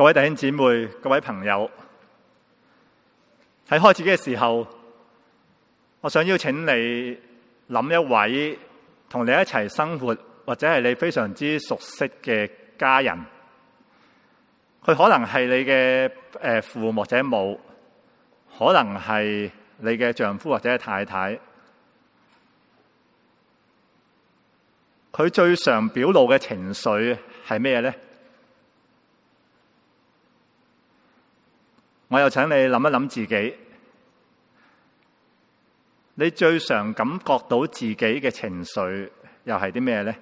各位弟兄姊妹、各位朋友，喺開始嘅時候，我想邀請你諗一位同你一齊生活或者係你非常之熟悉嘅家人。佢可能係你嘅父母或者母，可能係你嘅丈夫或者太太。佢最常表露嘅情緒係咩呢？我又請你諗一諗自己，你最常感覺到自己嘅情緒又係啲咩呢？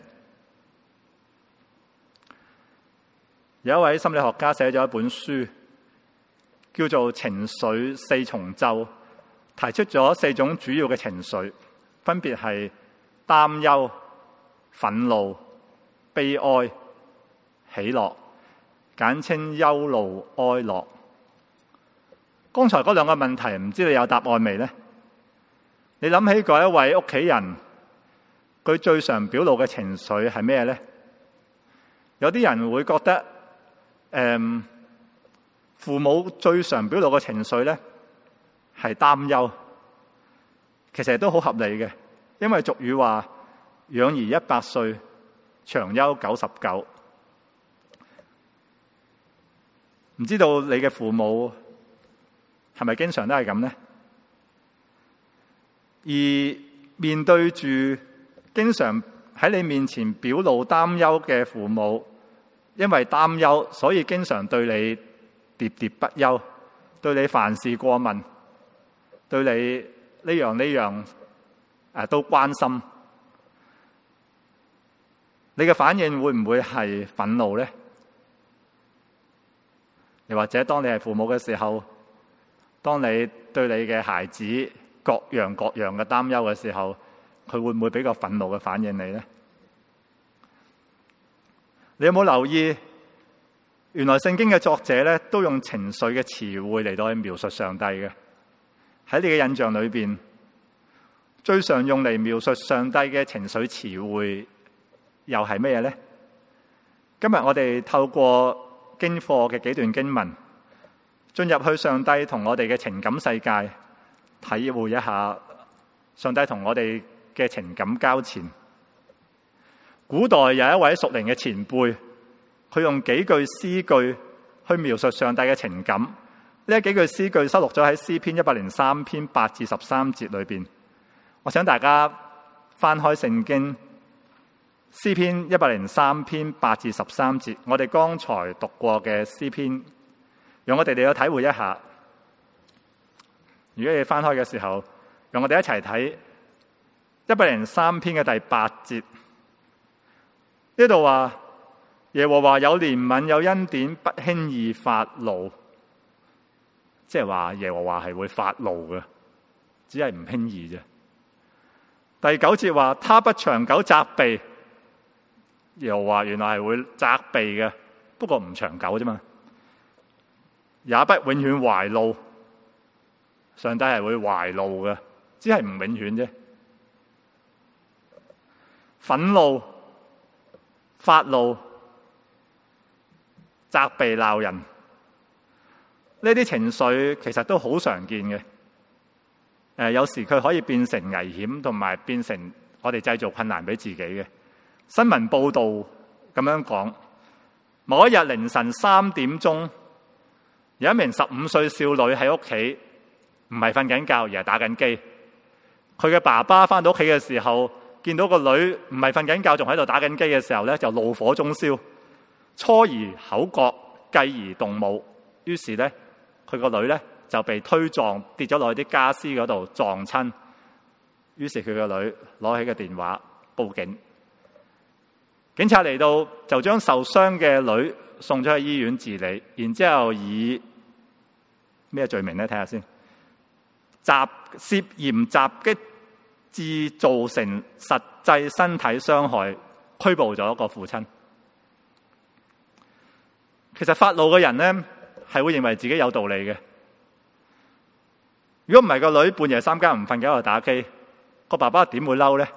有一位心理學家寫咗一本書，叫做《情緒四重奏》，提出咗4種主要嘅情緒，分別係擔憂、憤怒、悲哀、喜樂，簡稱憂怒哀樂。剛才嗰2個問題，唔知你有答案未呢？你諗起嗰一位屋企人，佢最常表露嘅情緒係咩呢？有啲人會覺得，父母最常表露嘅情緒呢係擔憂，其實都好合理嘅，因為俗語話養兒100歲，長憂99。唔知道你嘅父母係咪經常都係咁呢？而面對住經常喺你面前表露擔憂嘅父母，因為擔憂，所以經常對你喋喋不休，對你凡事過問，對你呢樣都關心。你嘅反應會唔會係憤怒呢？又或者當你係父母嘅時候，當你對你嘅孩子各樣嘅擔憂嘅時候，佢會唔會俾個憤怒嘅反應你呢？你有冇留意，原來聖經嘅作者咧都用情緒嘅詞彙嚟到去描述上帝嘅。喺你嘅印象裏邊，最常用嚟描述上帝嘅情緒詞彙又係咩呢？今日我哋透過經課嘅幾段經文，進入去上帝同我哋嘅情感世界，體會一下上帝同我哋嘅情感交纏。古代有一位屬靈嘅前輩，佢用幾句詩句去描述上帝嘅情感。呢幾句詩句收錄咗喺詩篇103篇8至13節裏邊。我請大家翻開聖經，詩篇103篇8至13節，我哋剛才讀過嘅詩篇，讓我哋嚟體會一下。如果你翻開嘅時候，讓我哋一齊睇103篇嘅第8節。呢度話耶和華有憐憫有恩典，不輕易發怒，即係話耶和華係會發怒嘅，只係唔輕易啫。第9節話他不長久責備，耶和華原來係會責備嘅，不過唔長久啫嘛。也不永遠懷怒，上帝係會懷怒嘅，只係唔永遠啫。憤怒、發怒、責備、鬧人，呢啲情緒其實都好常見嘅。有時佢可以變成危險，同埋變成我哋製造困難俾自己嘅。新聞報道咁樣講，某一日凌晨3點鐘，有一名15歲少女喺屋企，唔係瞓緊覺，而係打緊機。佢嘅爸爸翻到屋企嘅時候，見到個女唔係瞓緊覺，仲喺度打緊機嘅時候咧，就怒火中燒，初而口角，繼而動武。於是咧，佢個女咧就被推撞，跌咗落去啲家私嗰度撞親。於是佢個女攞起個電話報警。警察嚟到就將受傷嘅女送咗去醫院治理，然之後以咩罪名咧？睇下先，涉嫌襲擊致造成實際身體傷害，拘捕咗個父親。其實發怒嘅人咧係會認為自己有道理嘅。如果唔係個女半夜3更唔瞓覺喺度打機，個爸爸點會嬲呢？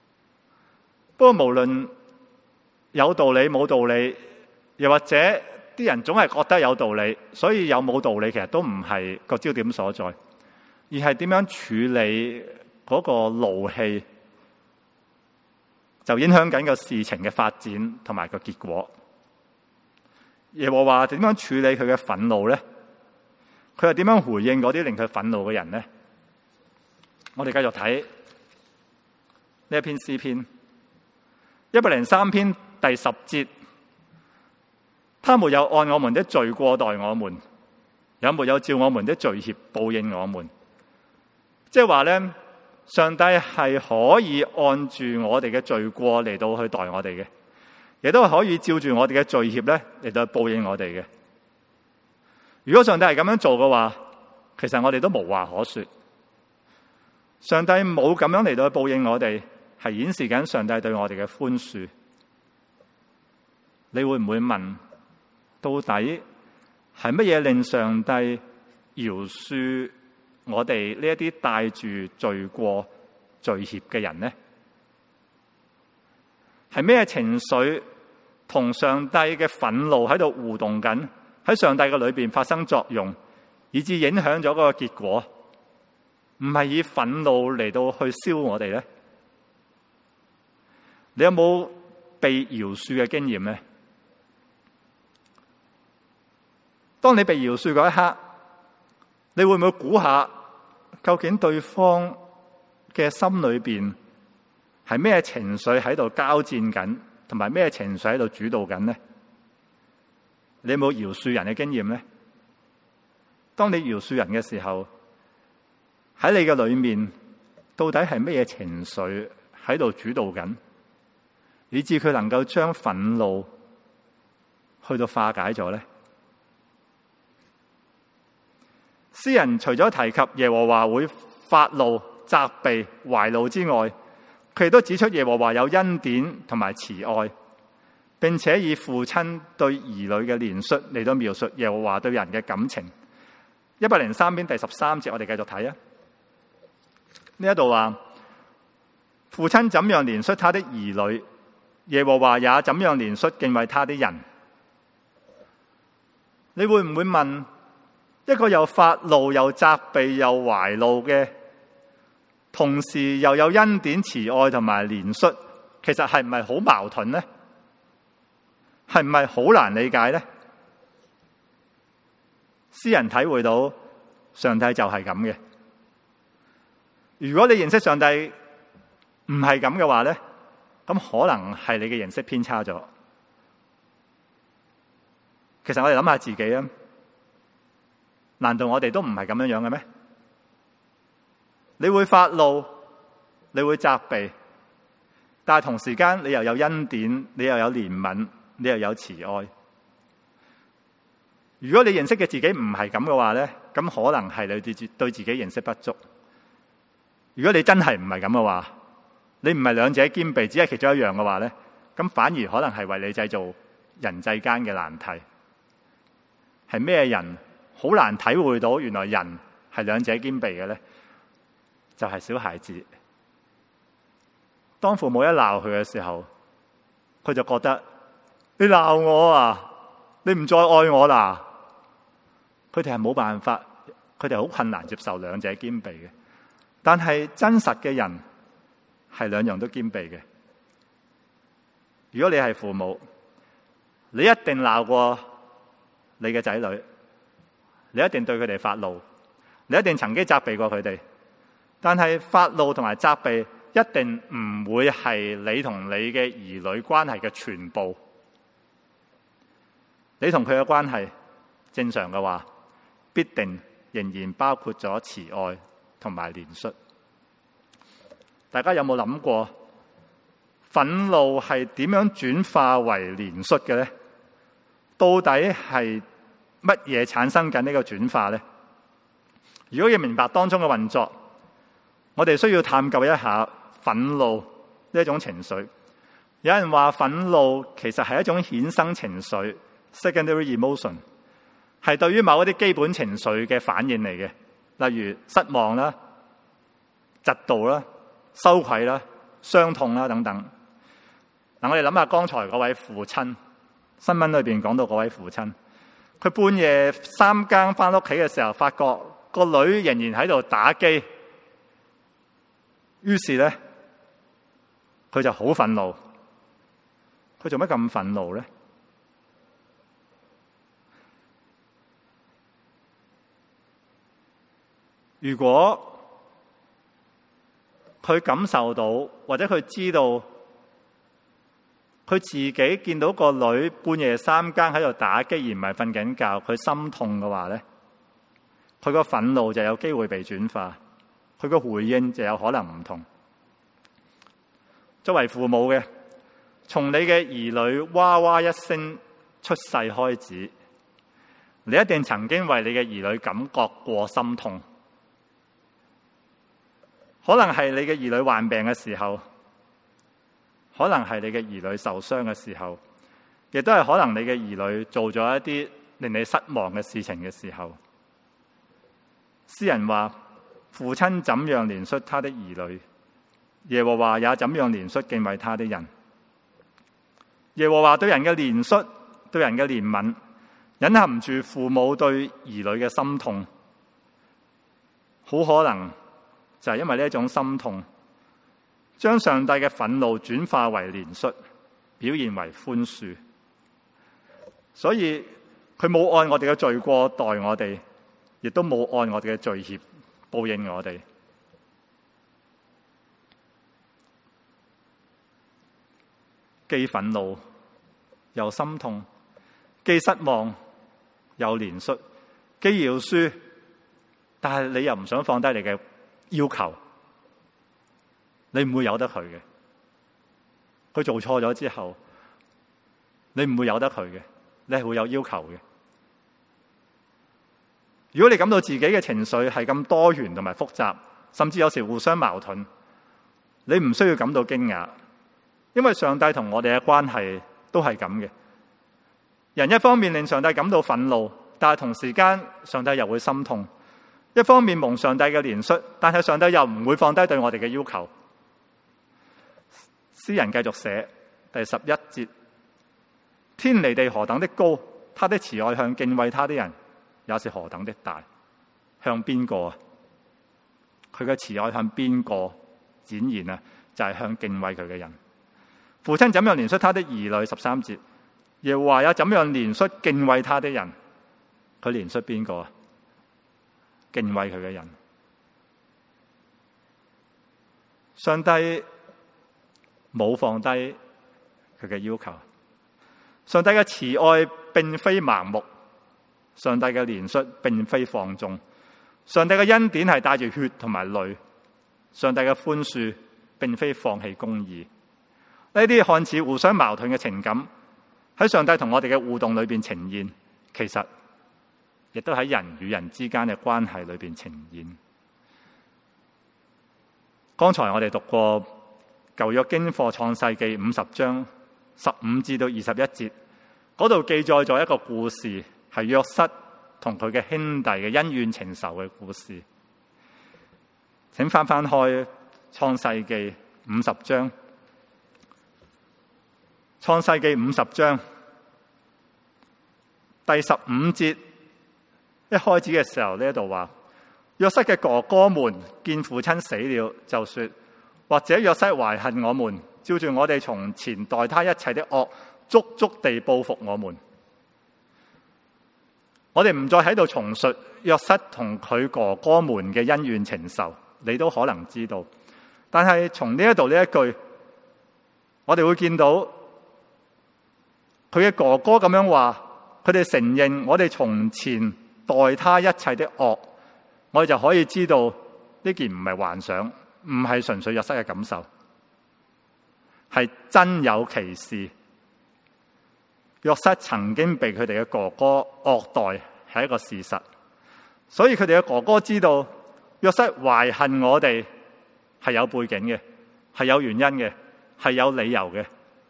不過無論有道理冇道理，又或者啲人總係覺得有道理，所以有冇道理其實都唔係個焦點所在，而係點樣處理嗰個怒氣，就影響緊個事情嘅發展同埋個結果。耶和華點樣處理佢嘅憤怒呢？佢又點樣回應嗰啲令佢憤怒嘅人呢？我哋繼續睇呢一篇詩篇103篇第10節，他沒有按我們的罪過待我們，也沒有照我們的罪孽報應我們。即係話咧，上帝係可以按住我哋嘅罪過嚟到去待我哋嘅，亦都係可以照住我哋嘅罪孽咧嚟到去報應我哋嘅。如果上帝係咁樣做嘅話，其實我哋都無話可說。上帝冇咁樣嚟到去報應我哋，係顯示緊上帝對我哋嘅寬恕。你會唔會問，到底係乜嘢令上帝饒恕我哋呢一啲帶住罪過罪孽嘅人呢？係咩情緒同上帝嘅憤怒喺度互動緊，喺上帝嘅裏邊發生作用，以致影響咗嗰個結果？唔係以憤怒嚟到去燒我哋呢？你有冇被饒恕嘅經驗呢？當你被饒恕嗰一刻，你會唔會估下究竟對方嘅心裏邊係咩情緒喺度交戰緊，同埋咩情緒喺度主導緊呢？你有冇饒恕人嘅經驗呢？當你饒恕人嘅時候，喺你嘅裏面到底係咩情緒喺度主導緊，以致佢能夠將憤怒去到化解咗呢？詩人除咗提及耶和華會發怒、責備、懷怒之外，佢亦都指出耶和華有恩典同埋慈愛，並且以父親對兒女嘅憐恤嚟到描述耶和華對人嘅感情。103篇第13節，我哋繼續睇啊。呢一度話，父親怎樣憐恤他的兒女，耶和華也怎樣憐恤敬畏他的人。你會唔會問，一個又發怒又責備又懷怒嘅，同時又有恩典慈愛同埋憐恤，其實係唔係好矛盾呢？係唔係好難理解呢？詩人體會到上帝就係咁嘅。如果你認識上帝唔係咁嘅話呢，咁可能係你嘅認識偏差咗。其實我哋諗下自己啊，難道我哋都唔係咁樣樣嘅咩？你會發怒，你會責備，但係同時間你又有恩典，你又有憐憫，你又有慈愛。如果你認識嘅自己唔係咁嘅話咧，咁可能係你對自己認識不足。如果你真係唔係咁嘅話，你唔係兩者兼備，只係其中一樣嘅話咧，咁反而可能係為你製造人際間嘅難題。係咩人好難體會到原來人係兩者兼備嘅咧？就係小孩子。當父母一鬧佢嘅時候，佢就覺得你鬧我啊，你唔再愛我啦。佢哋係冇辦法，佢哋好困難接受兩者兼備嘅。但係真實嘅人係兩樣都兼備嘅。如果你係父母，你一定鬧過你嘅仔女，你一定對佢哋發怒，你一定曾經責備過佢哋。但係發怒同埋責備一定唔會係你同你嘅兒女關係嘅全部。你同佢嘅關係正常嘅話，必定仍然包括咗慈愛同埋憐恤。大家有冇諗過，憤怒係點樣轉化為憐恤嘅呢？到底係乜嘢產生緊呢個轉化呢？如果要明白當中嘅運作，我哋需要探究一下憤怒呢一種情緒。有人話憤怒其實係一種衍生情緒 （secondary emotion）， 係對於某一啲基本情緒嘅反應嚟嘅，例如失望啦、嫉妒啦、羞愧啦、傷痛啦等等。嗱，我哋諗下剛才嗰位父親，新聞裏邊講到嗰位父親， 佢半夜3更翻屋企嘅時候，發覺個女仍然喺度打機，於是咧佢就好憤怒。佢做乜咁憤怒咧？如果佢感受到，或者佢知道，佢自己見到個女半夜3更喺度打機而唔係瞓緊覺，佢心痛嘅話咧，佢個憤怒就有機會被轉化，佢個回應就有可能唔同。作為父母嘅，從你嘅兒女哇哇一聲出世開始，你一定曾經為你嘅兒女感覺過心痛。可能係你嘅兒女患病嘅時候，可能係你嘅兒女受傷嘅時候，亦都係可能你嘅兒女做咗一啲令你失望嘅事情嘅時候。詩人話：父親怎樣憐恤他的兒女，耶和華也怎樣憐恤敬畏他的人。耶和華對人嘅憐恤，對人嘅憐憫，隱含住父母對兒女嘅心痛。好可能就係因為呢一種心痛，將上帝嘅憤怒轉化為憐恤，表現為寬恕。所以佢冇按我哋嘅罪過待我哋，亦都冇按我哋嘅罪孽報應我哋。既憤怒又心痛，既失望又憐恤，既饒恕，但係你又唔想放低你嘅要求，你唔會由得佢嘅。佢做錯咗之後，你唔會由得佢嘅，你係會有要求嘅。如果你感到自己嘅情緒係咁多元同埋複雜，甚至有時互相矛盾，你唔需要感到驚訝，因為上帝同我哋嘅關係都係咁嘅。人一方面令上帝感到憤怒，但係同時間上帝又會心痛。一方面蒙上帝嘅憐恤，但係上帝又唔會放低對我哋嘅要求。詩人繼續寫第11節：天離地何等的高，他的慈愛向敬畏他的人也是何等的大。向邊個啊？佢嘅慈愛向邊個展現啊？就係向敬畏佢嘅人。父親怎樣憐恤他的兒女，13節，耶和華也怎樣憐恤敬畏他的人。佢憐恤邊個啊？敬畏佢嘅人。上帝冇放低佢嘅要求。上帝嘅慈愛並非盲目，上帝嘅憐恤並非放縱，上帝嘅恩典係帶住血同埋淚，上帝嘅寬恕並非放棄公義。呢啲看似互相矛盾嘅情感喺上帝同我哋嘅互動裏邊呈現，其實亦都喺人與人之間嘅關係裏邊呈現。剛才我哋讀過舊約經課創世記50章15至到21節，嗰度記載咗一個故事，係約瑟同佢嘅兄弟嘅恩怨情仇嘅故事。請翻開創世記50章。創世記50章第15節一開始嘅時候，呢度話約瑟嘅哥哥們見父親死了，就說：或者約瑟懷恨我們，照住我哋從前待他一切的惡，足足地報復我們。我哋唔再喺度重述約瑟同佢哥哥們嘅恩怨情仇，你都可能知道。但係從呢一度呢一句，我哋會見到佢嘅哥哥咁樣話，佢哋承認我哋從前待他一切的惡，我哋就可以知道呢件唔係幻想，唔係純粹約瑟嘅感受，係真有其事。約瑟曾經被佢哋嘅哥哥惡待，係一個事實，所以佢哋嘅哥哥知道約瑟懷恨我哋係有背景嘅，係有原因嘅，係有理由嘅。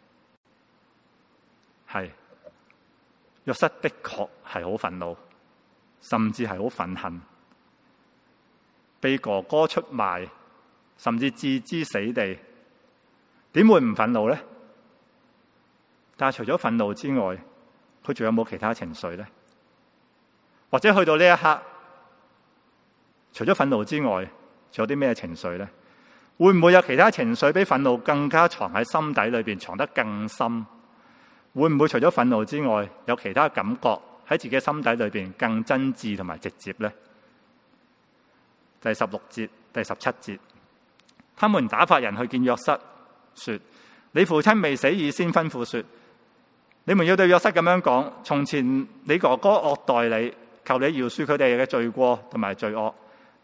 係約瑟的確係好憤怒，甚至係好憤恨，被哥哥出賣，甚至置之死地，點會唔憤怒呢？但係除咗憤怒之外，佢仲有冇其他情緒呢？ 或者去到呢一刻，除咗憤怒之外，仲有啲咩情緒呢？會唔會有其他情緒比憤怒更加藏喺心底裏邊，藏得更深？會唔會除咗憤怒之外，有其他感覺喺自己心底裏邊更真摯同埋直接呢？第16節、第17節，他們打發人去見約瑟，說：你父親未死以先吩咐說，你們要對約瑟咁樣講：從前你哥哥惡待你，求你饒恕佢哋嘅罪過同埋罪惡。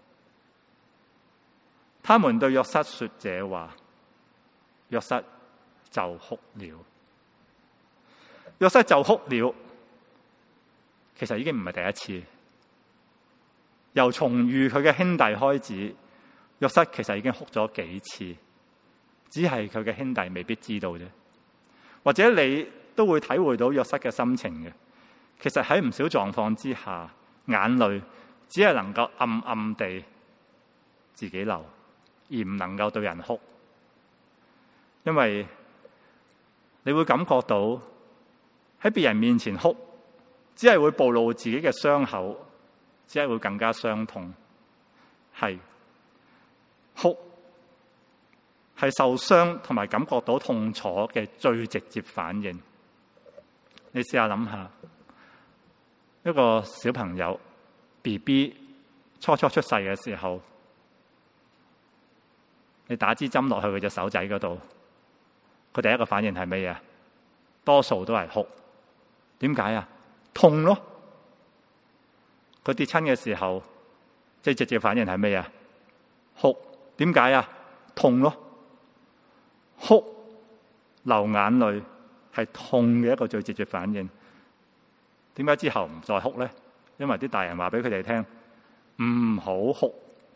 他們對約瑟說這話，約瑟就哭了。約瑟就哭了，其實已經唔係第一次。由重遇佢嘅兄弟開始，約瑟其實已經哭咗幾次，只係佢嘅兄弟未必知道啫。或者你都會體會到約瑟嘅心情嘅。其實喺唔少狀況之下，眼淚只係能夠暗暗地自己流，而唔能夠對人哭，因為你會感覺到喺別人面前哭，只係會暴露自己嘅傷口，只係會更加傷痛。係哭係受傷同埋感覺到痛楚嘅最直接反應。你試下諗下，一個小朋友 BB 初出世嘅時候，你打支針落去佢隻手仔嗰度，佢第一個反應係咩啊？多數都係哭。點解啊？痛咯。佢跌親嘅時候，最直接反應係咩啊？哭。點解啊？痛咯。哭，流眼淚係痛嘅一個最直接反應。點解之後唔再哭咧？因為啲大人話俾佢哋聽，唔好哭。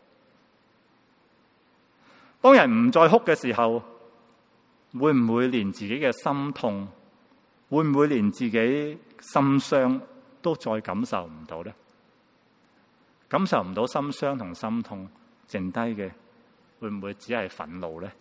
當人唔再哭嘅時候，會唔會連自己嘅心痛，會唔會連自己心傷都再感受唔到呢？感受唔到心傷同心痛，剩低嘅會唔會只係憤怒呢？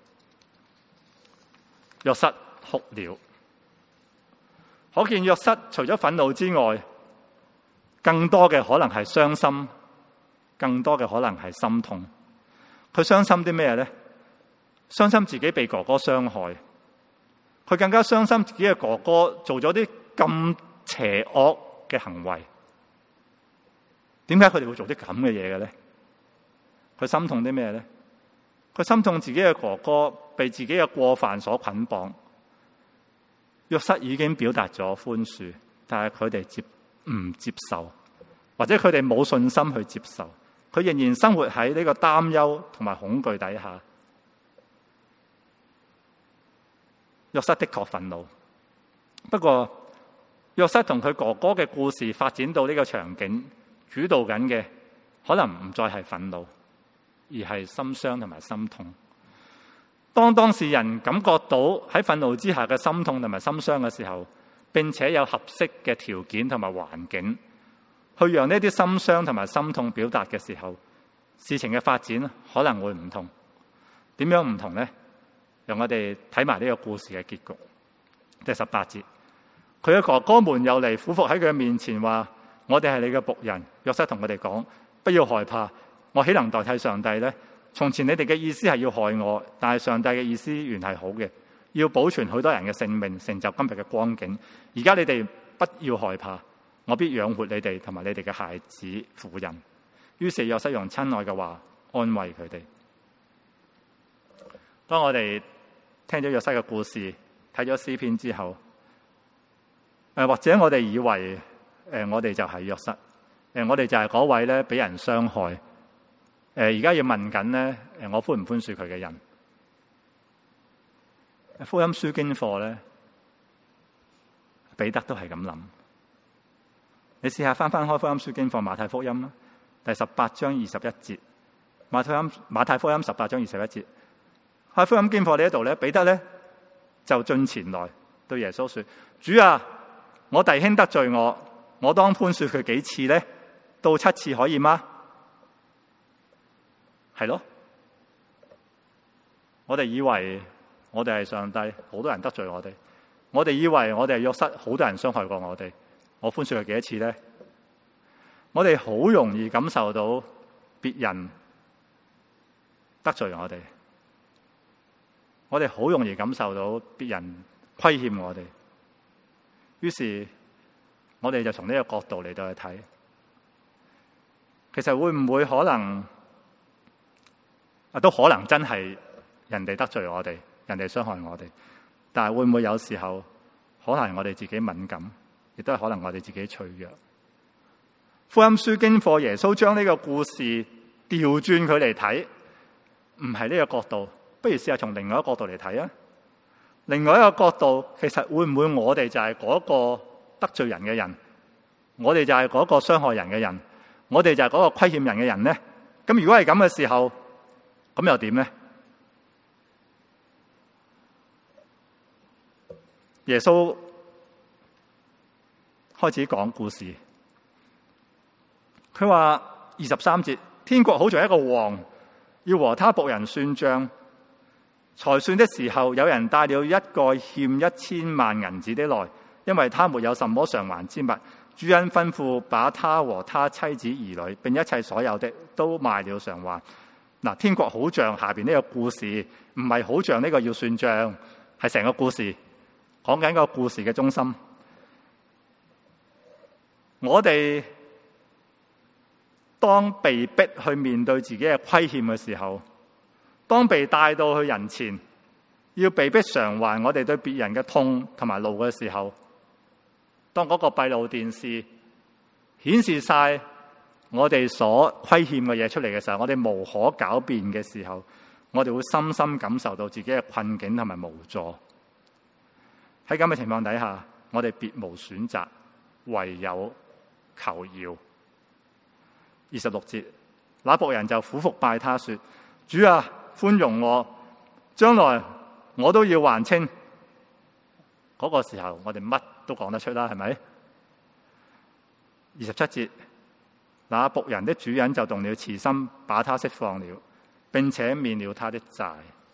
約瑟哭了，可見約瑟除咗憤怒之外，更多嘅可能係傷心，更多嘅可能係心痛。佢傷心啲咩呢？傷心自己被哥哥傷害，佢更加傷心自己嘅哥哥做咗啲咁邪惡嘅行為。點解佢哋會做啲咁嘅嘢嘅咧？佢心痛啲咩咧？佢心痛自己嘅哥哥被自己嘅過犯所捆綁。約瑟已經表達咗寬恕，但係佢哋唔接受，或者佢哋冇信心去接受，佢仍然生活喺呢個擔憂同埋恐懼底下。約瑟的確憤怒，不過約瑟同佢哥哥嘅故事發展到呢個場景，主導緊嘅可能唔再係憤怒，而係心傷同埋心痛。當事人感覺到喺憤怒之下嘅心痛同埋心傷嘅時候，並且有合適嘅條件同埋環境去讓呢啲心傷同埋心痛表達嘅時候，事情嘅發展可能會唔同。點樣唔同呢？讓我哋睇埋呢個故事嘅結局。第18節，佢嘅哥哥們又嚟俯伏喺佢嘅面前話：我哋係你嘅僕人。約瑟同佢哋講：不要害怕，我豈能代替上帝呢？從前你哋嘅意思係要害我，但係上帝嘅意思原係好嘅，要保存許多人嘅性命，成就今日嘅光景。而家你哋不要害怕，我必養活你哋同埋你哋嘅孩子婦人。於是約瑟用親愛嘅話安慰佢哋。當我哋聽咗約瑟嘅故事，睇咗詩篇之後，或者我哋以為我哋就係約瑟，我哋就係嗰位咧俾人傷害，而家要問緊咧，我寬唔寬恕佢嘅人？福音書經課咧，彼得都係咁諗。你試下翻開福音書經課馬太福音啦，第18章21節，馬太福音18章21節。喺福音經課呢一度咧，彼得咧就進前來對耶穌說：主啊，我弟兄得罪我當寬恕佢幾次咧？到7次可以嗎？係咯，我哋以為我哋係上帝，好多人得罪我哋；我哋以為我哋係約瑟，好多人傷害過我哋。我寬恕佢幾多次咧？ 我哋好容易感受到別人得罪我哋，我哋好容易感受到別人虧欠我哋，於是我哋就從呢個角度嚟到去睇，其實會唔會可能都可能真係人哋得罪我哋，人哋傷害我哋，但係會唔會有時候可能我哋自己敏感，亦都係可能我哋自己脆弱。福音書經課耶穌將呢個故事調轉佢嚟睇，唔係呢個角度，不如試下從另外一個角度嚟睇啊！另外一個角度，其實會唔會我哋就係嗰個得罪人嘅人，我哋就係嗰個傷害人嘅人，我哋就係嗰個虧欠人嘅人呢？咁如果係咁嘅時候，咁又點呢？耶穌開始講故事，佢話23節，天國好像一個王要和他僕人算賬，才算的時候，有人帶了一個欠1000萬銀子的來，因為他沒有什麼償還之物。主人吩咐把他和他妻子兒女並一切所有的都賣了償還。嗱，天國好像下邊呢個故事，唔係好像呢個要算賬，係成個故事講緊個故事嘅中心。我哋當被逼去面對自己嘅虧欠嘅時候，當被帶到去人前，要被逼償還我哋對別人嘅痛同埋怒嘅時候，當嗰個閉路電視顯示晒我哋所虧欠嘅嘢出嚟嘅時候，我哋無可狡辯嘅時候，我哋會深深感受到自己嘅困境同埋無助。喺咁嘅情況底下，我哋別無選擇，唯有求饒。26節，那僕人就俯伏拜他說：主啊，寬容我，將來我都要還清。嗰個時候我哋乜都講得出啦，係咪？27節，那僕人的主人就動了慈心，把他釋放了，並且免了他的債。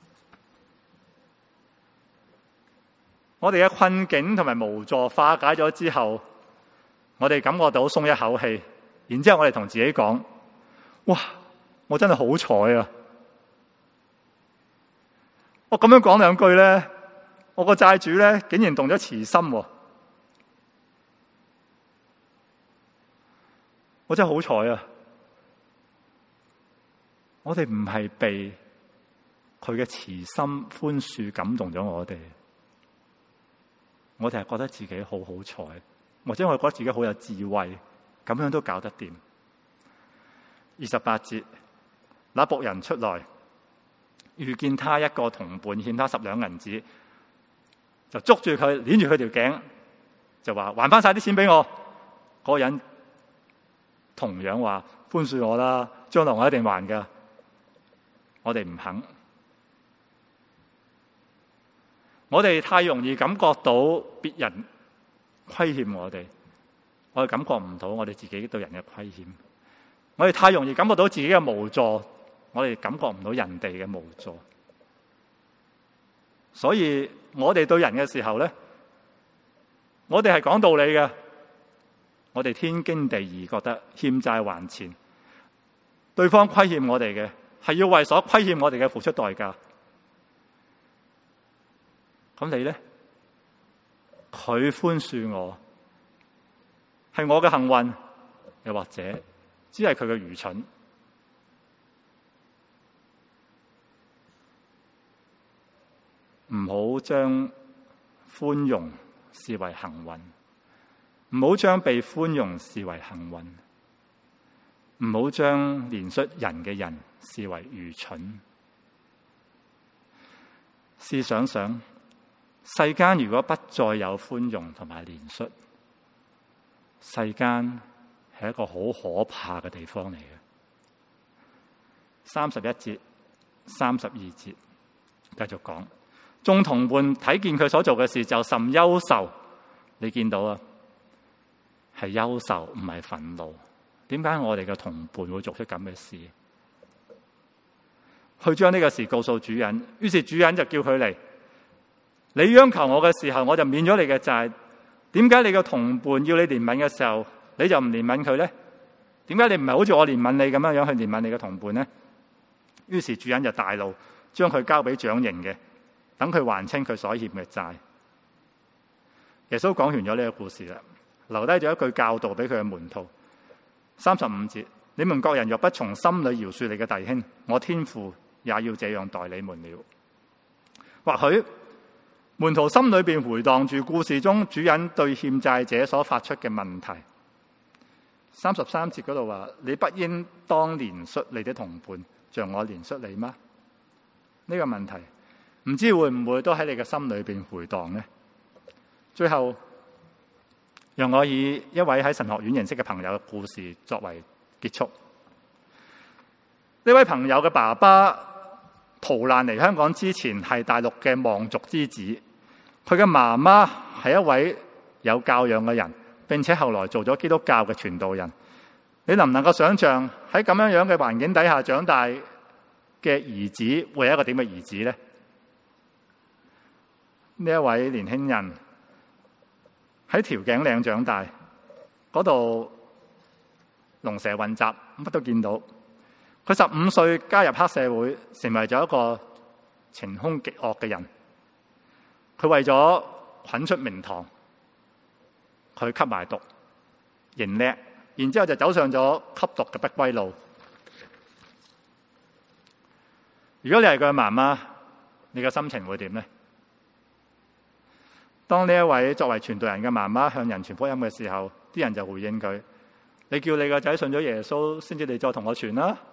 我哋嘅困境同埋無助化解咗之後，我哋感覺到鬆一口氣，然之後我哋同自己講：哇，我真係好彩啊！我咁樣講兩句咧，我個債主咧竟然動咗慈心喎，我真係好彩啊！我哋唔係被佢嘅慈心寬恕感動咗我哋，我哋係覺得自己好好彩，或者我哋覺得自己好有智慧，咁樣都搞得掂。28節，那僕人出來，遇見他一個同伴欠他10兩銀子，就捉住佢，鏈住佢條頸，就話還翻晒啲錢俾我。嗰個人同樣話寬恕我啦，將來我一定還噶。我哋唔肯，我哋太容易感覺到別人虧欠我哋，我哋感覺唔到我哋自己對人嘅虧欠。我哋太容易感覺到自己嘅無助，我哋感覺唔到人哋嘅無助。所以我哋對人嘅時候咧，我哋係講道理嘅，我哋天經地義覺得欠債還錢，對方虧欠我哋嘅，係要為所虧欠我哋嘅付出代價。咁你咧？佢寬恕我，係我嘅幸運，又或者只係佢嘅愚蠢？唔好將寬容視為幸運，唔好將被寬容視為幸運，唔好將憐恤人嘅人視為愚蠢。試想想，世間如果不再有寬容同埋憐恤，世間係一個好可怕嘅地方嚟嘅。31節、32節繼續講，眾同伴睇見佢所做嘅事就甚憂愁。你見到啊，係憂愁唔係憤怒。點解我哋嘅同伴會做出咁嘅事？去將呢個事告訴主人，於是主人就叫佢嚟。你央求我嘅時候，我就免咗你嘅債。點解你嘅同伴要你憐憫嘅時候，你就唔憐憫佢呢？ 點解你唔係好似我憐憫你咁樣去憐憫你嘅同伴呢？於是主人就大怒，將佢交俾掌刑嘅，等佢還清佢所欠嘅債。耶穌講完咗呢個故事啦，留低咗一句教導俾佢嘅門徒。35節，你們各人若不從心裏饒恕你嘅弟兄，我天父也要這樣待你們了。或許門徒心裏邊回蕩住故事中主人對欠債者所發出嘅問題。33節嗰度話：你不應當憐恤你的同伴，像我憐恤你嗎？呢個問題唔知會唔會都喺你嘅心裏邊回蕩呢？最後，讓我以一位喺神學院認識嘅朋友嘅故事作為結束。呢位朋友嘅爸爸逃難嚟香港之前係大陸嘅望族之子，佢嘅媽媽係一位有教養嘅人，並且後來做咗基督教嘅傳道人。你能唔能夠想象喺咁樣嘅環境底下長大嘅兒子會係一個點嘅兒子呢？呢一位年輕人喺調景嶺長大，嗰度龍蛇混雜，乜都見到。佢15歲加入黑社會，成為咗一個情兇極惡嘅人。佢為咗滾出名堂，佢吸埋毒，認叻，然之後就走上咗吸毒嘅不歸路。如果你係佢嘅媽媽，你嘅心情會點呢？當呢一位作為傳道人嘅媽媽向人傳福音嘅時候，啲人就回應佢：你叫你個仔信咗耶穌，先至你再同我傳啦。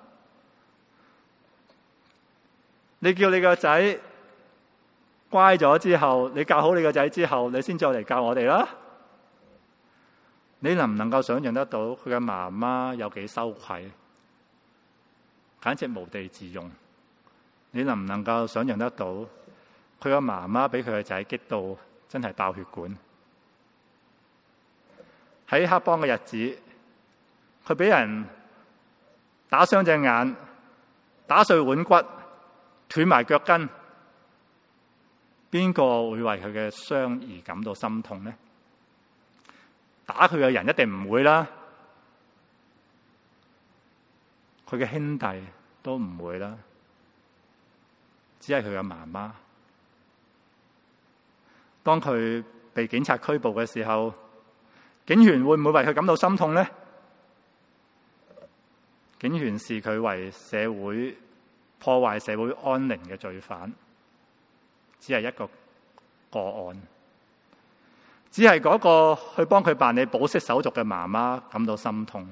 你叫你個仔乖咗之後，你教好你個仔之後，你先再嚟教我哋啦。你能唔能夠想象得到佢嘅媽媽有幾羞愧，簡直無地自容？你能唔能夠想象得到佢嘅媽媽俾佢嘅仔激到真係爆血管？喺黑幫嘅日子，佢俾人打傷隻眼，打碎腕骨，斷埋腳筋，邊個會為佢嘅傷而感到心痛呢？打佢嘅人一定唔會啦，佢嘅兄弟都唔會啦，只係佢嘅媽媽。當佢被警察拘捕嘅時候，警員會唔會為佢感到心痛呢？警員視佢為社會破壞社會安寧嘅罪犯，只係一個個案，只係嗰個去幫佢辦理保釋手續嘅媽媽感到心痛。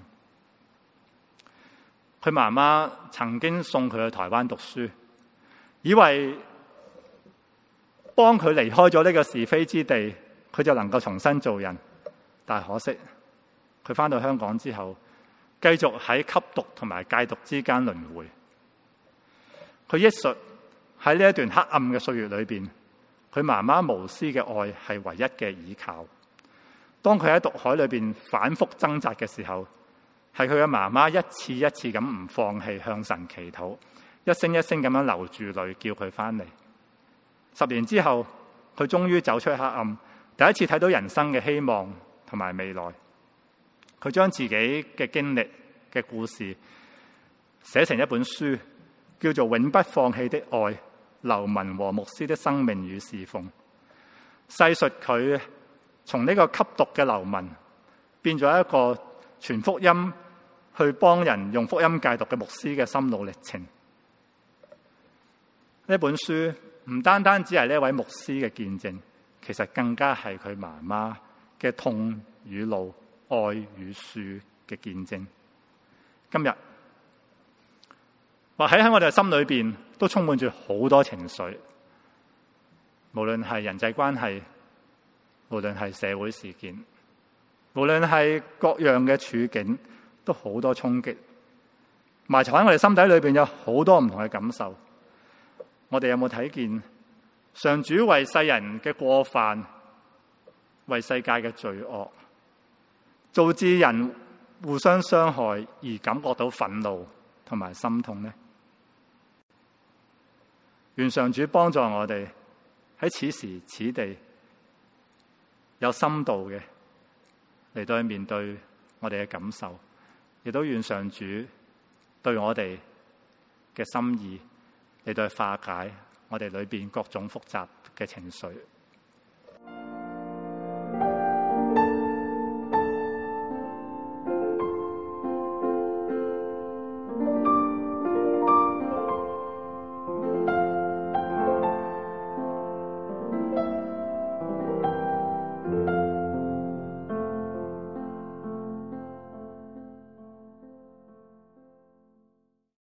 佢媽媽曾經送佢去台灣讀書，以為幫佢離開咗呢個是非之地，佢就能夠重新做人。但係可惜，佢返到香港之後，繼續喺吸毒同埋戒毒之間輪迴。佢憶述喺呢一段黑暗嘅歲月裏邊，佢媽媽無私嘅愛係唯一嘅依靠。當佢喺毒海裏邊反覆掙扎嘅時候，係佢嘅媽媽一次一次咁唔放棄向神祈禱，一聲一聲咁樣流住淚叫佢翻嚟。10年之後，佢終於走出黑暗，第一次睇到人生嘅希望同埋未來。佢將自己嘅經歷嘅故事寫成一本書，叫做《永不放棄的愛：流民和牧師的生命與侍奉》，細述佢從呢個吸毒嘅流民變咗一個傳福音去幫人用福音戒毒嘅牧師嘅心路歷程。呢本書唔單單只係呢位牧師嘅見證，其實更加係佢媽媽嘅痛與怒、愛與恕嘅見證。今日或喺我哋心裏邊都充滿住好多情緒，無論係人際關係，無論係社會事件，無論係各樣嘅處境，都好多衝擊，埋藏喺我哋心底裏邊有好多唔同嘅感受。我哋有冇睇見上主為世人嘅過犯，為世界嘅罪惡，導致人互相傷害而感覺到憤怒同埋心痛呢？願上主幫助我哋喺此時此地有深度嘅嚟到去面對我哋嘅感受， 亦都願上主對我哋嘅心意嚟到化解我哋裏邊各種複雜嘅情緒。